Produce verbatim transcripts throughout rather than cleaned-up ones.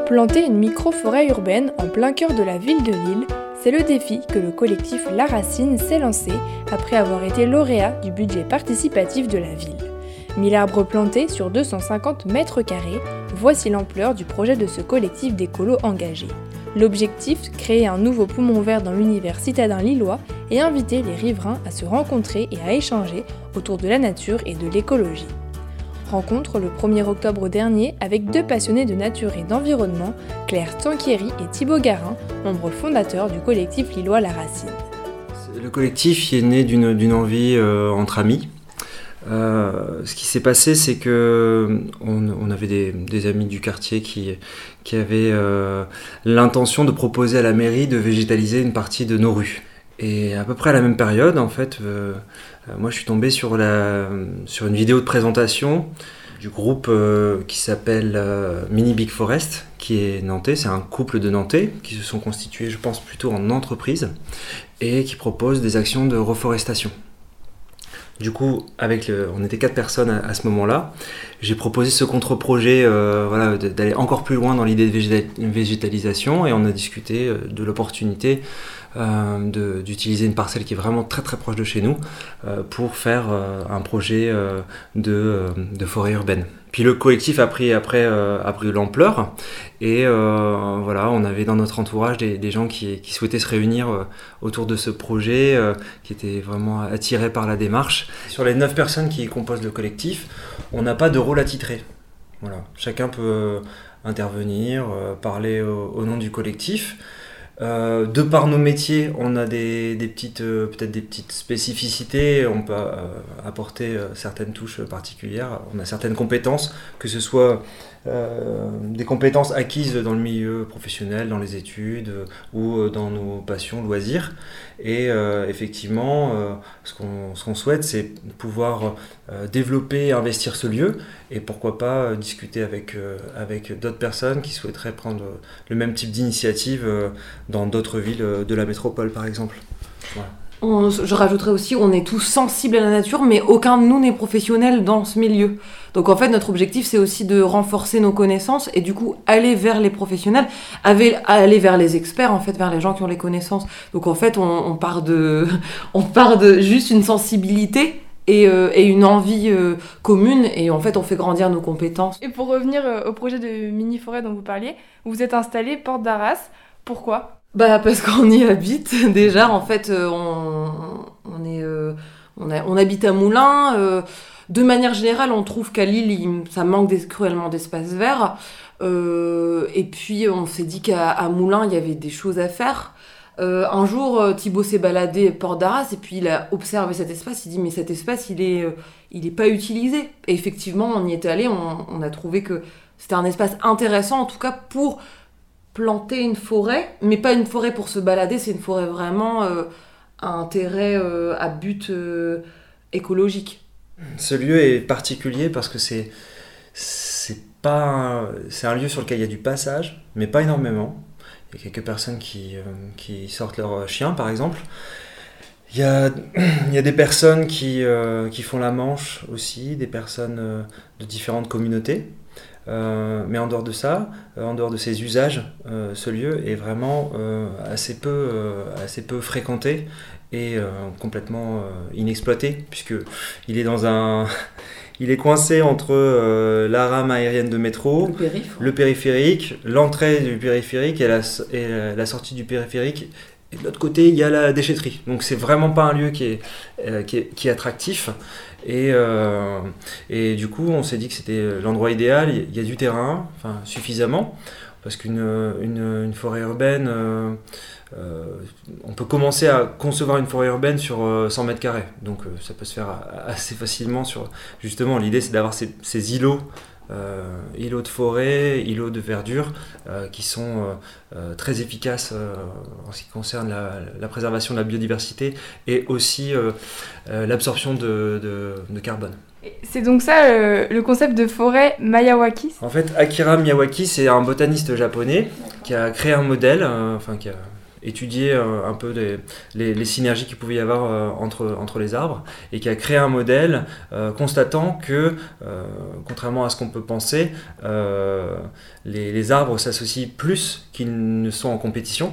Planter une micro-forêt urbaine en plein cœur de la ville de Lille, c'est le défi que le collectif La Racine s'est lancé après avoir été lauréat du budget participatif de la ville. mille arbres plantés sur deux cent cinquante mètres carrés, voici l'ampleur du projet de ce collectif d'écolos engagés. L'objectif, créer un nouveau poumon vert dans l'univers citadin lillois et inviter les riverains à se rencontrer et à échanger autour de la nature et de l'écologie. Rencontre le premier octobre dernier avec deux passionnés de nature et d'environnement, Claire Tanquieri et Thibaut Garin, membres fondateurs du collectif lillois La Racine. Le collectif est né d'une, d'une envie euh, entre amis. Euh, ce qui s'est passé, c'est que on, on avait des, des amis du quartier qui, qui avaient euh, l'intention de proposer à la mairie de végétaliser une partie de nos rues. Et à peu près à la même période, en fait, euh, moi je suis tombé sur, la, sur une vidéo de présentation du groupe euh, qui s'appelle euh, Mini Big Forest, qui est nantais. C'est un couple de Nantais qui se sont constitués, je pense, plutôt en entreprise et qui proposent des actions de reforestation. Du coup, avec le, on était quatre personnes à, à ce moment-là. J'ai proposé ce contre-projet euh, voilà, d'aller encore plus loin dans l'idée de végétalisation et on a discuté de l'opportunité euh, de, d'utiliser une parcelle qui est vraiment très très proche de chez nous euh, pour faire euh, un projet euh, de, euh, de forêt urbaine. Puis le collectif a pris après euh, a pris l'ampleur et euh, voilà, on avait dans notre entourage des, des gens qui, qui souhaitaient se réunir euh, autour de ce projet, euh, qui étaient vraiment attirés par la démarche. Sur les neuf personnes qui composent le collectif, on n'a pas de rôle attitré. Voilà, chacun peut euh, intervenir, euh, parler au, au nom du collectif. Euh, de par nos métiers, on a des, des petites, euh, peut-être des petites spécificités, on peut euh, apporter euh, certaines touches particulières, on a certaines compétences, que ce soit euh, des compétences acquises dans le milieu professionnel, dans les études euh, ou euh, dans nos passions, loisirs. Et euh, effectivement, euh, ce, qu'on, ce qu'on souhaite, c'est pouvoir euh, développer et investir ce lieu et pourquoi pas euh, discuter avec, euh, avec d'autres personnes qui souhaiteraient prendre euh, le même type d'initiative euh, dans d'autres villes euh, de la métropole, par exemple. Voilà. On, je rajouterais aussi, on est tous sensibles à la nature, mais aucun de nous n'est professionnel dans ce milieu. Donc en fait, notre objectif, c'est aussi de renforcer nos connaissances et du coup, aller vers les professionnels, aller vers les experts, en fait, vers les gens qui ont les connaissances. Donc en fait, on, on part de, on part de juste une sensibilité et, euh, et une envie euh, commune et en fait, on fait grandir nos compétences. Et pour revenir euh, au projet de mini-forêt dont vous parliez, vous vous êtes installé porte d'Arras. Pourquoi ? Bah parce qu'on y habite déjà, en fait euh, on, on, est, euh, on, a, on habite à Moulins, euh, de manière générale on trouve qu'à Lille il, ça manque des, cruellement d'espace vert, euh, et puis on s'est dit qu'à à Moulins il y avait des choses à faire. Euh, un jour Thibaut s'est baladé porte d'Arras et puis il a observé cet espace, il dit mais cet espace il est, euh, il est pas utilisé, et effectivement on y était allé, on, on a trouvé que c'était un espace intéressant en tout cas pour planter une forêt, mais pas une forêt pour se balader, c'est une forêt vraiment euh, à intérêt, euh, à but euh, écologique. Ce lieu est particulier parce que c'est, c'est, pas un, c'est un lieu sur lequel il y a du passage, mais pas énormément. Il y a quelques personnes qui, euh, qui sortent leur chien, par exemple. Il y a, il y a des personnes qui, euh, qui font la manche aussi, des personnes euh, de différentes communautés. Euh, mais en dehors de ça, euh, en dehors de ses usages, euh, ce lieu est vraiment euh, assez, peu, euh, assez peu fréquenté et euh, complètement euh, inexploité, puisqu'il est dans un... il est coincé entre euh, la rame aérienne de métro, le, périph', le périphérique, l'entrée du périphérique et la, et la sortie du périphérique. Et de l'autre côté, il y a la déchetterie. Donc c'est vraiment pas un lieu qui est, euh, qui est, qui est attractif. Et, euh, et du coup, on s'est dit que c'était l'endroit idéal. Il y a du terrain, enfin suffisamment, parce qu'une une, une forêt urbaine, euh, euh, on peut commencer à concevoir une forêt urbaine sur euh, cent mètres carrés. Donc euh, ça peut se faire assez facilement. Sur, justement, l'idée, c'est d'avoir ces, ces îlots. Euh, îlots de forêt, îlots de verdure euh, qui sont euh, euh, très efficaces euh, en ce qui concerne la, la préservation de la biodiversité et aussi euh, euh, l'absorption de, de, de carbone. C'est donc ça euh, le concept de forêt Miyawaki ? En fait, Akira Miyawaki, c'est un botaniste japonais qui a créé un modèle, euh, enfin qui a étudié euh, un peu les, les, les synergies qu'il pouvait y avoir euh, entre, entre les arbres et qui a créé un modèle euh, constatant que, euh, contrairement à ce qu'on peut penser, euh, les, les arbres s'associent plus qu'ils ne sont en compétition.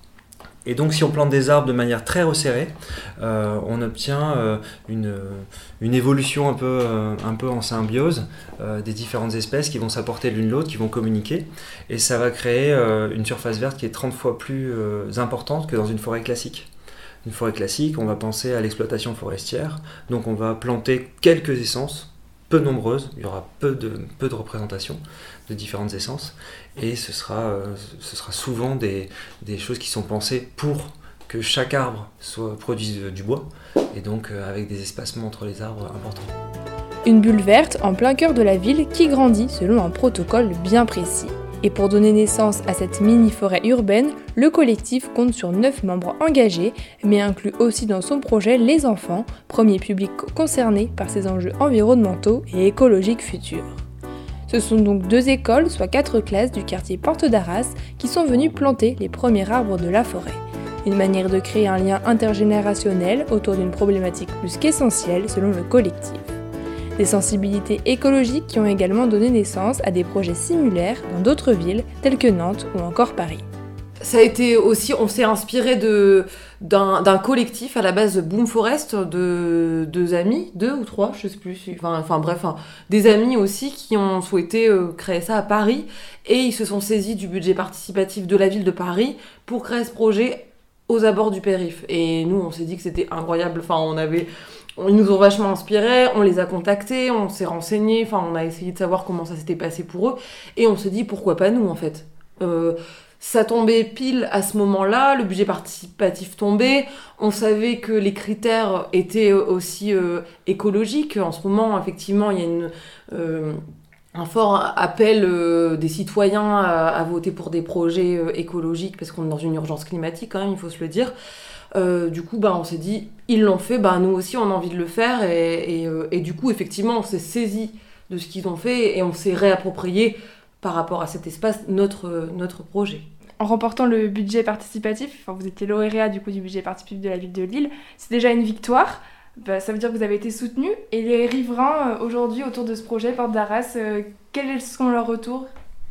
Et donc si on plante des arbres de manière très resserrée, euh, on obtient euh, une, une évolution un peu, euh, un peu en symbiose euh, des différentes espèces qui vont s'apporter l'une l'autre, qui vont communiquer. Et ça va créer euh, une surface verte qui est trente fois plus euh, importante que dans une forêt classique. Une forêt classique, on va penser à l'exploitation forestière. Donc on va planter quelques essences, peu nombreuses, il y aura peu de, peu de représentation de différentes essences, et ce sera, euh, ce sera souvent des, des choses qui sont pensées pour que chaque arbre soit, produise du bois, et donc euh, avec des espacements entre les arbres importants. Une bulle verte en plein cœur de la ville qui grandit selon un protocole bien précis. Et pour donner naissance à cette mini-forêt urbaine, le collectif compte sur neuf membres engagés, mais inclut aussi dans son projet les enfants, premier public concerné par ces enjeux environnementaux et écologiques futurs. Ce sont donc deux écoles, soit quatre classes du quartier Porte d'Arras, qui sont venues planter les premiers arbres de la forêt. Une manière de créer un lien intergénérationnel autour d'une problématique plus qu'essentielle selon le collectif. Des sensibilités écologiques qui ont également donné naissance à des projets similaires dans d'autres villes telles que Nantes ou encore Paris. Ça a été aussi, on s'est inspiré de, d'un, d'un collectif à la base de Boom Forest, de deux amis, deux ou trois, je sais plus, enfin, enfin bref, hein, des amis aussi qui ont souhaité euh, créer ça à Paris, et ils se sont saisis du budget participatif de la ville de Paris pour créer ce projet aux abords du périph'. Et nous, on s'est dit que c'était incroyable, enfin on avait... Ils nous ont vachement inspirés, on les a contactés, on s'est renseignés, enfin on a essayé de savoir comment ça s'était passé pour eux, et on s'est dit pourquoi pas nous en fait. Euh, ça tombait pile à ce moment-là, le budget participatif tombait, on savait que les critères étaient aussi euh, écologiques. En ce moment, effectivement, il y a une, euh, un fort appel euh, des citoyens à, à voter pour des projets euh, écologiques, parce qu'on est dans une urgence climatique quand même, il faut se le dire. Euh, du coup, bah, on s'est dit, ils l'ont fait, bah, nous aussi on a envie de le faire, et, et, euh, et du coup, effectivement, on s'est saisi de ce qu'ils ont fait et on s'est réapproprié par rapport à cet espace notre, notre projet. En remportant le budget participatif, enfin, vous étiez lauréat du coup du budget participatif de la ville de Lille, c'est déjà une victoire. Bah, ça veut dire que vous avez été soutenu. Et les riverains euh, aujourd'hui autour de ce projet Porte d'Arras, euh, quels sont leurs retours ?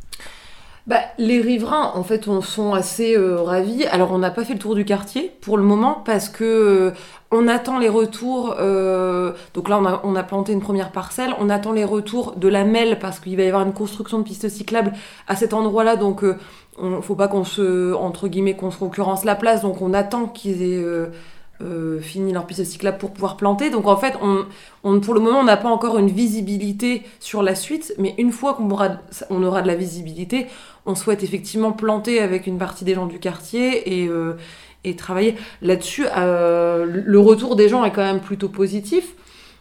Bah, les riverains, en fait, on sont assez euh, ravis. Alors, on n'a pas fait le tour du quartier pour le moment parce que euh, on attend les retours. Euh, donc là, on a, on a planté une première parcelle. On attend les retours de la M E L parce qu'il va y avoir une construction de pistes cyclables à cet endroit-là. Donc, euh, on, faut pas qu'on se, entre guillemets, qu'on se concurrence la place. Donc, on attend qu'ils aient euh, euh, fini leur piste cyclable pour pouvoir planter. Donc, en fait, on, on, pour le moment, on n'a pas encore une visibilité sur la suite. Mais une fois qu'on aura, on aura de la visibilité, on souhaite effectivement planter avec une partie des gens du quartier et, euh, et travailler là-dessus. Euh, le retour des gens est quand même plutôt positif.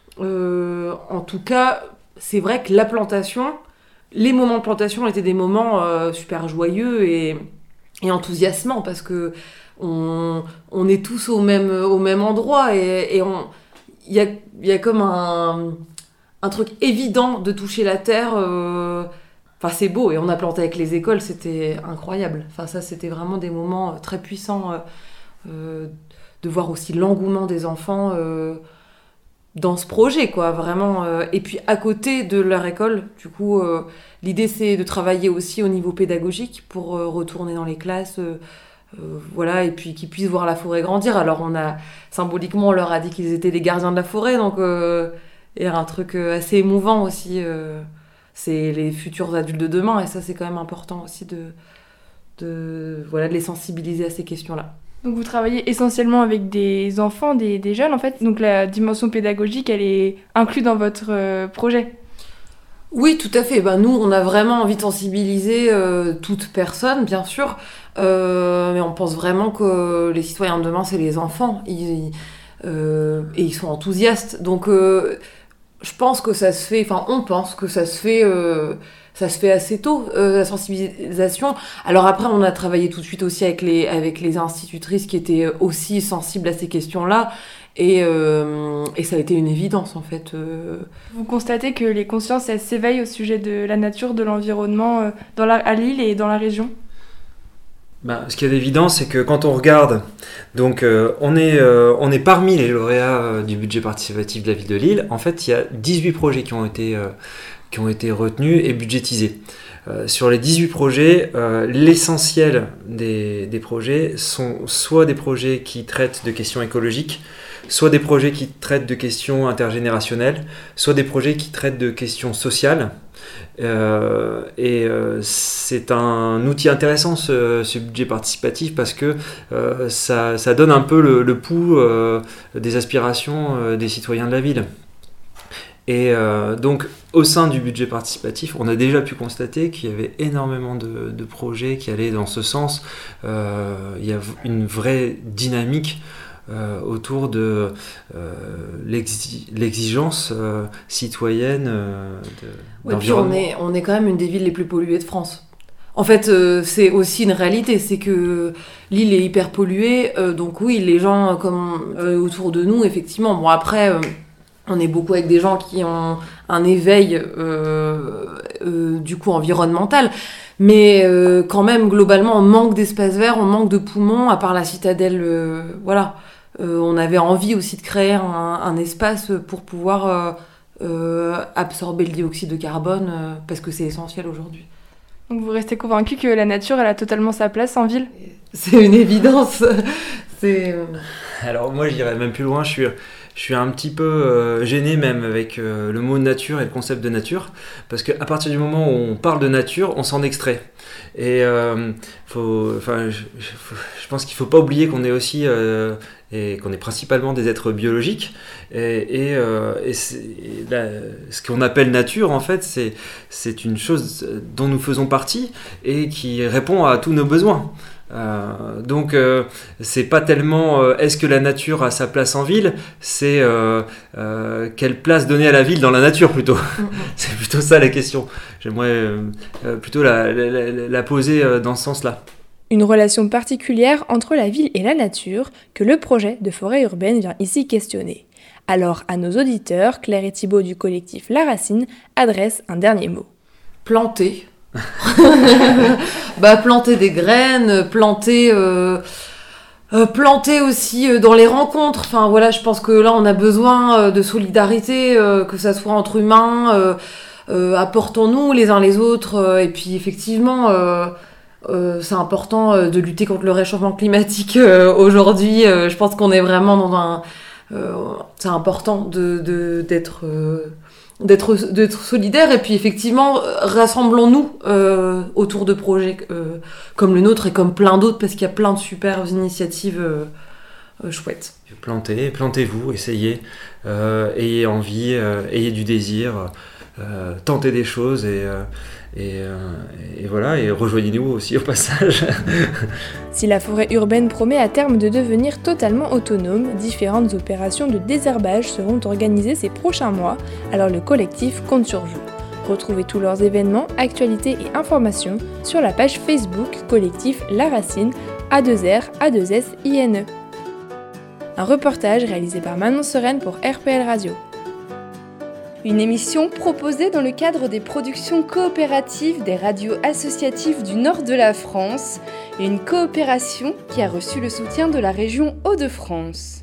Euh, en tout cas, c'est vrai que la plantation, les moments de plantation étaient des moments euh, super joyeux et, et enthousiasmants parce que on, on est tous au même, au même endroit et il y a, y a comme un, un truc évident de toucher la terre. Euh, Enfin, c'est beau, et on a planté avec les écoles, c'était incroyable. Enfin, ça, c'était vraiment des moments très puissants, euh, euh, de voir aussi l'engouement des enfants euh, dans ce projet, quoi, vraiment. Euh, et puis, à côté de leur école, du coup, euh, l'idée, c'est de travailler aussi au niveau pédagogique pour euh, retourner dans les classes, euh, euh, voilà, et puis qu'ils puissent voir la forêt grandir. Alors, on a, symboliquement, on leur a dit qu'ils étaient les gardiens de la forêt, donc euh, il y a un truc assez émouvant aussi. Euh, c'est les futurs adultes de demain, et ça, c'est quand même important aussi de, de, voilà, de les sensibiliser à ces questions-là. Donc vous travaillez essentiellement avec des enfants, des, des jeunes en fait, donc la dimension pédagogique, elle est inclue dans votre euh, projet ? Oui, tout à fait. Ben, nous, on a vraiment envie de sensibiliser euh, toute personne, bien sûr, euh, mais on pense vraiment que les citoyens de demain, c'est les enfants, ils, euh, et ils sont enthousiastes, donc... Euh, Je pense que ça se fait, enfin on pense que ça se fait, euh, ça se fait assez tôt, euh, la sensibilisation. Alors après, on a travaillé tout de suite aussi avec les, avec les institutrices qui étaient aussi sensibles à ces questions-là, et, euh, et ça a été une évidence en fait. Euh... Vous constatez que les consciences, elles s'éveillent au sujet de la nature, de l'environnement, euh, dans la, à Lille et dans la région ? Ben, ce qui est évident, c'est que quand on regarde, donc euh, on, est, euh, on est parmi les lauréats euh, du budget participatif de la ville de Lille. En fait, il y a dix-huit projets qui ont été, euh, qui ont été retenus et budgétisés. Euh, sur les dix-huit projets, euh, l'essentiel des, des projets sont soit des projets qui traitent de questions écologiques, soit des projets qui traitent de questions intergénérationnelles, soit des projets qui traitent de questions sociales. Euh, et euh, c'est un outil intéressant ce, ce budget participatif parce que euh, ça, ça donne un peu le, le pouls euh, des aspirations euh, des citoyens de la ville. Et euh, donc au sein du budget participatif, on a déjà pu constater qu'il y avait énormément de, de projets qui allaient dans ce sens. Euh, il y a une vraie dynamique Euh, autour de euh, l'exi- l'exigence euh, citoyenne euh, de, ouais, d'environnement. Puis on est, on est quand même une des villes les plus polluées de France. En fait, euh, c'est aussi une réalité, c'est que Lille est hyper polluée, euh, donc oui, les gens comme euh, autour de nous, effectivement. Bon, après, euh, on est beaucoup avec des gens qui ont un éveil euh, euh, du coup environnemental. Mais euh, quand même, globalement, on manque d'espace vert, on manque de poumons, à part la citadelle, euh, voilà. Euh, on avait envie aussi de créer un, un espace pour pouvoir euh, euh, absorber le dioxyde de carbone, euh, parce que c'est essentiel aujourd'hui. Donc vous restez convaincu que la nature, elle a totalement sa place en ville ? C'est une évidence. C'est... Alors moi, je dirais même plus loin, je suis... Je suis un petit peu euh, gêné même avec euh, le mot nature et le concept de nature, parce qu'à partir du moment où on parle de nature, on s'en extrait. Et euh, faut, enfin, je, je, je pense qu'il ne faut pas oublier qu'on est aussi, euh, et qu'on est principalement des êtres biologiques, et, et, euh, et, et là, ce qu'on appelle nature, en fait, c'est, c'est une chose dont nous faisons partie et qui répond à tous nos besoins. Euh, donc euh, c'est pas tellement euh, est-ce que la nature a sa place en ville, c'est euh, euh, quelle place donner à la ville dans la nature plutôt. Mm-hmm. C'est plutôt ça la question. J'aimerais euh, plutôt la, la, la, la poser euh, dans ce sens-là. Une relation particulière entre la ville et la nature que le projet de forêt urbaine vient ici questionner. Alors à nos auditeurs, Claire et Thibaut du collectif La Racine adressent un dernier mot. Planter. bah, planter des graines, planter, euh, euh, planter aussi euh, dans les rencontres. Enfin voilà, je pense que là on a besoin euh, de solidarité, euh, que ça soit entre humains. Euh, euh, apportons-nous les uns les autres. Euh, et puis effectivement, euh, euh, c'est important euh, de lutter contre le réchauffement climatique euh, aujourd'hui. Euh, je pense qu'on est vraiment dans un. Euh, c'est important de, de d'être. Euh, D'être, d'être solidaires et puis effectivement rassemblons-nous euh, autour de projets euh, comme le nôtre et comme plein d'autres parce qu'il y a plein de super initiatives euh, euh, chouettes. Plantez, plantez-vous, essayez, euh, ayez envie, euh, ayez du désir, euh, tentez des choses et, euh, et, euh, et voilà, et rejoignez-nous aussi au passage. Si la forêt urbaine promet à terme de devenir totalement autonome, différentes opérations de désherbage seront organisées ces prochains mois, alors le collectif compte sur vous. Retrouvez tous leurs événements, actualités et informations sur la page Facebook collectif La Racine, A deux R, A deux S, I N E. Un reportage réalisé par Manon Sereine pour R P L Radio. Une émission proposée dans le cadre des productions coopératives des radios associatives du nord de la France, une coopération qui a reçu le soutien de la région Hauts-de-France.